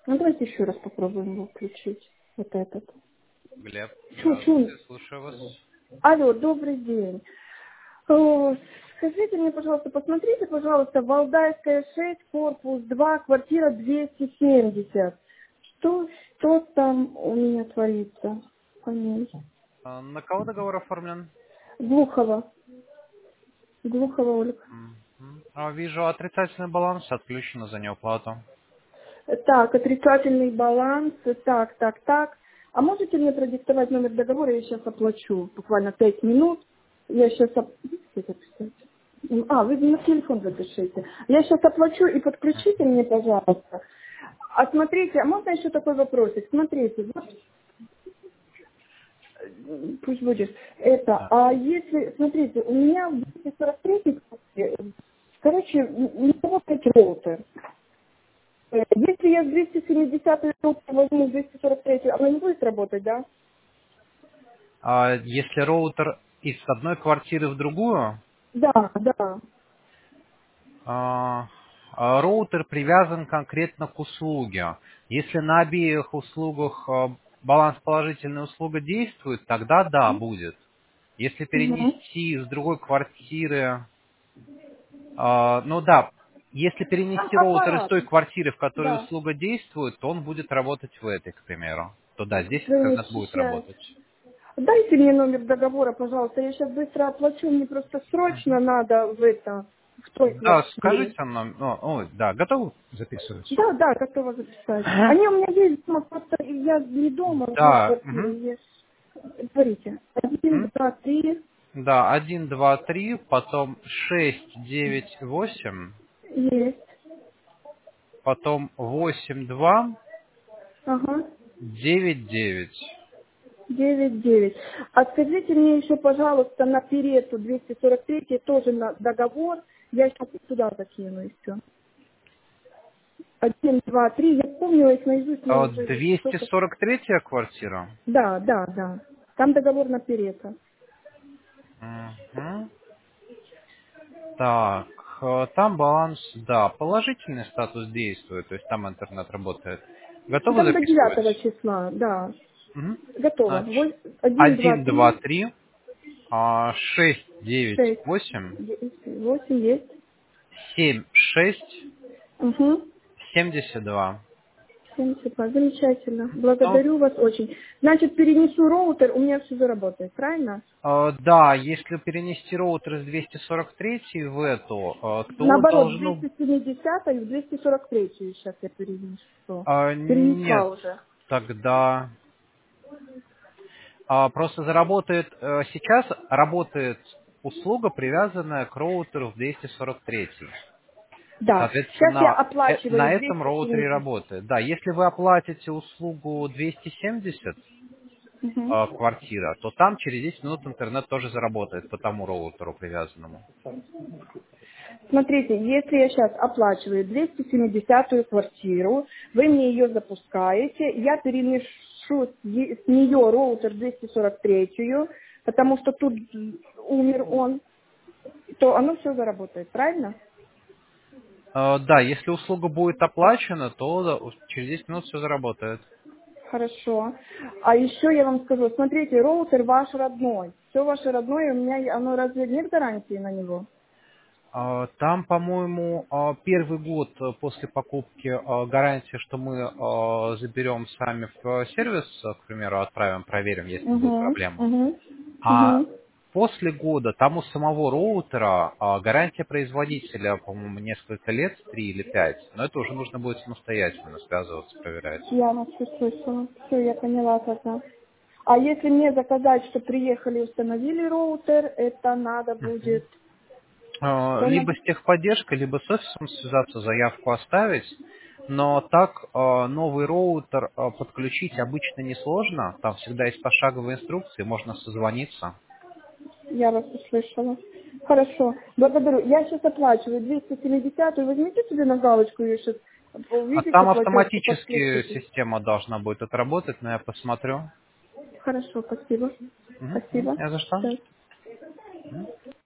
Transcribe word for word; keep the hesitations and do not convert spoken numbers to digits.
Ну, давайте еще раз попробуем его включить. Вот этот. Глеб, Чу, чу. здравствуйте, слушаю вас. Алло, добрый день. О, скажите мне, пожалуйста, посмотрите, пожалуйста, Валдайская шесть, корпус два, квартира двести семьдесят. Что, что там у меня творится по ней? А, На кого договор оформлен? Глухова. Глухова Ольга. Мгм. А, Вижу отрицательный баланс, отключено за неуплату. Так, отрицательный баланс. Так, так, так. А можете мне продиктовать номер договора? Я сейчас оплачу. Буквально пять минут. Я сейчас... Оп... Где записать? А, вы на телефон запишите. Я сейчас оплачу и подключите мне, пожалуйста. А смотрите, а можно еще такой вопросик? Смотрите, вот, э, пусть будет это. Да. А если, смотрите, у меня в двести сорок третьей, короче, не работает роутер. Э, Если я с двести семидесятой возьму с двести сорок третьей, она не будет работать, да? А если роутер из одной квартиры в другую, Да, да. а, а, роутер привязан конкретно к услуге. Если на обеих услугах а, баланс положительная услуга действует, тогда да, будет. Если Угу. перенести из другой квартиры, а, ну да, если Там перенести роутер из аппарат, той квартиры, в которой да. услуга действует, то он будет работать в этой, к примеру. То да, здесь интернет будет Сейчас. работать. Дайте мне номер договора, пожалуйста. Я сейчас быстро оплачу. Мне просто срочно надо в это, в той Да, квартире. скажите нам, о, ой, да, готовы записывать? Да, да, готова записать. Они у меня есть дома, просто я не дома, в одной Да, квартире мгм. есть. Говорите. Один, М? два, три. Да, один, два, три, потом шесть, девять, восемь, Есть. потом восемь, два, Ага. девять, девять. Девять, девять. А скажите мне еще, пожалуйста, на Перету двести сорок три тоже на договор. Я сейчас туда закину и все. Один, два, три. Я помню их наизусть, но А, уже двести столько. сорок третья квартира. Да, да, да. Там договор на Перета. Мгм. Так, э, там баланс, да, положительный статус действует, то есть там интернет работает. Готовы Там до записывать? девятого числа, да. Мгм. Готово. Значит, Вось- Один, два, один, два, три, три, а, шесть, девять, шесть, восемь, девять, восемь есть. семь, шесть, Угу. семьдесят два. семьдесят два. Замечательно. Ну, Благодарю вас очень. Значит, перенесу роутер, у меня все заработает, правильно? э, да, если перенести роутер из двести сорок три в эту, э, то Наоборот, должно... двести семьдесят и в двести сорок три сейчас я перенесу. э, Перенесла нет, уже. тогда... А, просто заработает, э, сейчас работает услуга, привязанная к роутеру в двести сорок три. Да. Сейчас я Соответственно, э, оплачиваю на этом двести роутере семьдесят. работает. Да, если вы оплатите услугу двести семьдесят Мгм. э, квартира, то там через десять минут интернет тоже заработает по тому роутеру привязанному. Смотрите, если я сейчас оплачиваю двести семидесятую квартиру, вы мне ее запускаете, я переношу с е- с нее роутер двести сорок три, потому что тут умер он, то оно все заработает, правильно? Э, Да, если услуга будет оплачена, то да, через десять минут все заработает. Хорошо. А еще я вам скажу, смотрите, роутер ваш родной. Все ваше родное, у меня оно разве нет гарантии на него? А, Там, по-моему, а, первый год э, после покупки а, гарантия, что мы а, заберем сами в э, сервис, э, к примеру, отправим, проверим, если будут Угу, проблемы. угу, А угу. после года там у самого роутера а, гарантия производителя, по-моему, несколько лет, три или пять. Но это уже нужно будет самостоятельно связываться, проверять. Я вас все слышала. Все, я поняла тогда. А если мне заказать, что приехали и установили роутер, это надо будет... А, Что Либо надо? с техподдержкой, либо с офисом связаться, заявку оставить. Но так а, новый роутер а, подключить обычно несложно. Там всегда есть пошаговые инструкции, можно созвониться. Я вас услышала. Хорошо. Благодарю. Я сейчас оплачиваю двести семьдесят. Возьмите себе на галочку ее сейчас. А Увидите там платеж и автоматически подключите. система должна будет отработать, но я посмотрю. Хорошо, спасибо. Мгм, мгм, Спасибо. не за что. Сейчас.